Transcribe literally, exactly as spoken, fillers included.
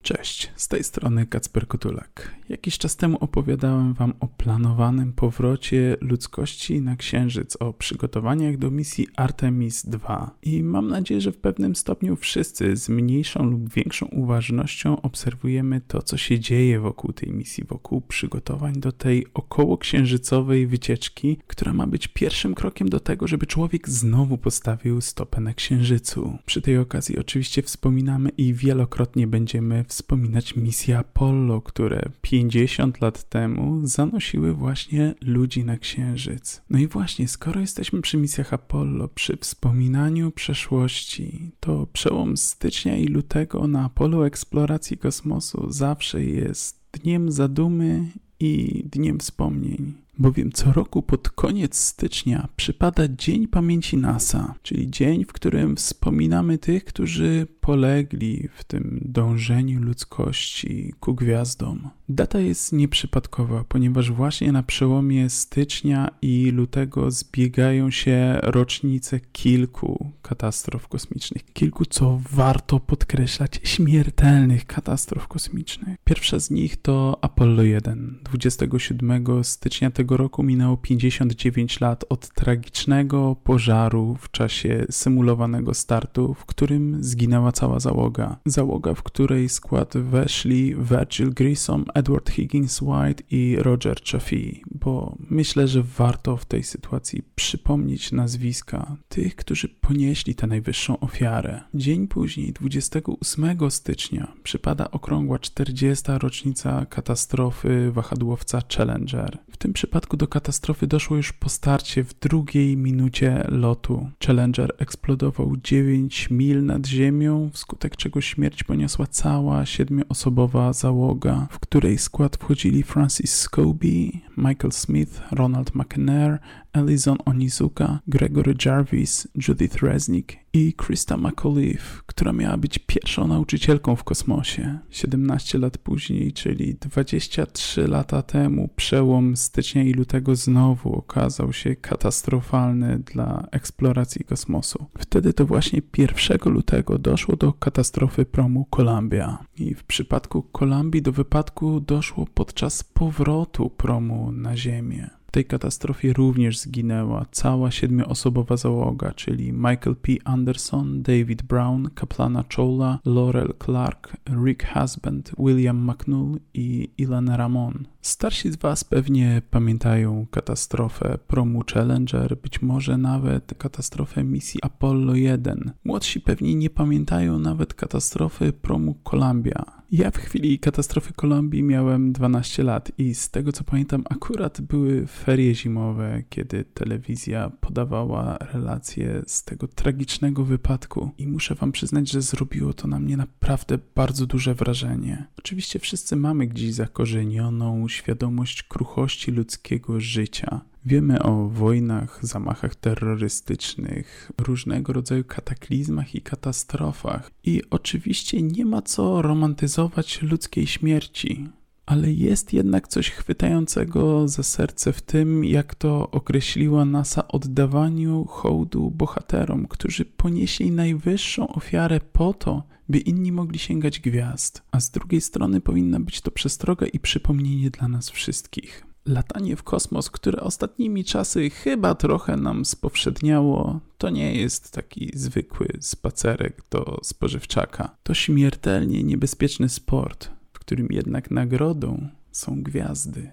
Cześć, z tej strony Kacper Kotulak. Jakiś czas temu opowiadałem wam o planowanym powrocie ludzkości na Księżyc, o przygotowaniach do misji Artemis dwa i mam nadzieję, że w pewnym stopniu wszyscy z mniejszą lub większą uważnością obserwujemy to, co się dzieje wokół tej misji, wokół przygotowań do tej okołoksiężycowej wycieczki, która ma być pierwszym krokiem do tego, żeby człowiek znowu postawił stopę na Księżycu. Przy tej okazji oczywiście wspominamy i wielokrotnie będziemy wspominać misje Apollo, które pięćdziesiąt lat temu zanosiły właśnie ludzi na Księżyc. No i właśnie, skoro jesteśmy przy misjach Apollo, przy wspominaniu przeszłości, to przełom stycznia i lutego na Apollo eksploracji kosmosu zawsze jest dniem zadumy i dniem wspomnień. Bowiem co roku pod koniec stycznia przypada Dzień Pamięci NASA, czyli dzień, w którym wspominamy tych, którzy polegli w tym dążeniu ludzkości ku gwiazdom. Data jest nieprzypadkowa, ponieważ właśnie na przełomie stycznia i lutego zbiegają się rocznice kilku katastrof kosmicznych. Kilku, co warto podkreślać, śmiertelnych katastrof kosmicznych. Pierwsza z nich to Apollo jeden. dwudziestego siódmego stycznia tego roku minęło pięćdziesiąt dziewięć lat od tragicznego pożaru w czasie symulowanego startu, w którym zginęła cała załoga. Załoga, w której skład weszli Virgil Grissom, Edward Higgins White i Roger Chaffee, bo myślę, że warto w tej sytuacji przypomnieć nazwiska tych, którzy ponieśli tę najwyższą ofiarę. Dzień później, dwudziestego ósmego stycznia, przypada okrągła czterdziesta rocznica katastrofy wahadłowca Challenger. W tym przypadku do katastrofy doszło już po starcie w drugiej minucie lotu. Challenger eksplodował dziewięć mil nad ziemią, wskutek czego śmierć poniosła cała siedmioosobowa załoga, w której skład wchodzili Francis Scobie, Michael Smith, Ronald McNair, Ellison Onizuka, Gregory Jarvis, Judith Resnick i Krista McAuliffe, która miała być pierwszą nauczycielką w kosmosie. siedemnaście lat później, czyli dwadzieścia trzy lata temu, przełom stycznia i lutego znowu okazał się katastrofalny dla eksploracji kosmosu. Wtedy to właśnie pierwszego lutego doszło do katastrofy promu Columbia. I w przypadku Columbii do wypadku doszło podczas powrotu promu na Ziemię. W tej katastrofie również zginęła cała siedmioosobowa załoga, czyli Michael P. Anderson, David Brown, Kaplana Choula, Laurel Clark, Rick Husband, William McNull i Ilan Ramon. Starsi z was pewnie pamiętają katastrofę promu Challenger, być może nawet katastrofę misji Apollo jeden. Młodsi pewnie nie pamiętają nawet katastrofy promu Columbia. Ja w chwili katastrofy Columbii miałem dwanaście lat i z tego co pamiętam akurat były ferie zimowe, kiedy telewizja podawała relacje z tego tragicznego wypadku i muszę wam przyznać, że zrobiło to na mnie naprawdę bardzo duże wrażenie. Oczywiście wszyscy mamy gdzieś zakorzenioną świadomość kruchości ludzkiego życia. Wiemy o wojnach, zamachach terrorystycznych, różnego rodzaju kataklizmach i katastrofach. I oczywiście nie ma co romantyzować ludzkiej śmierci. Ale jest jednak coś chwytającego za serce w tym, jak to określiła NASA, oddawaniu hołdu bohaterom, którzy ponieśli najwyższą ofiarę po to, by inni mogli sięgać gwiazd. A z drugiej strony powinna być to przestroga i przypomnienie dla nas wszystkich. Latanie w kosmos, które ostatnimi czasy chyba trochę nam spowszedniało, to nie jest taki zwykły spacerek do spożywczaka. To śmiertelnie niebezpieczny sport, w którym jednak nagrodą są gwiazdy.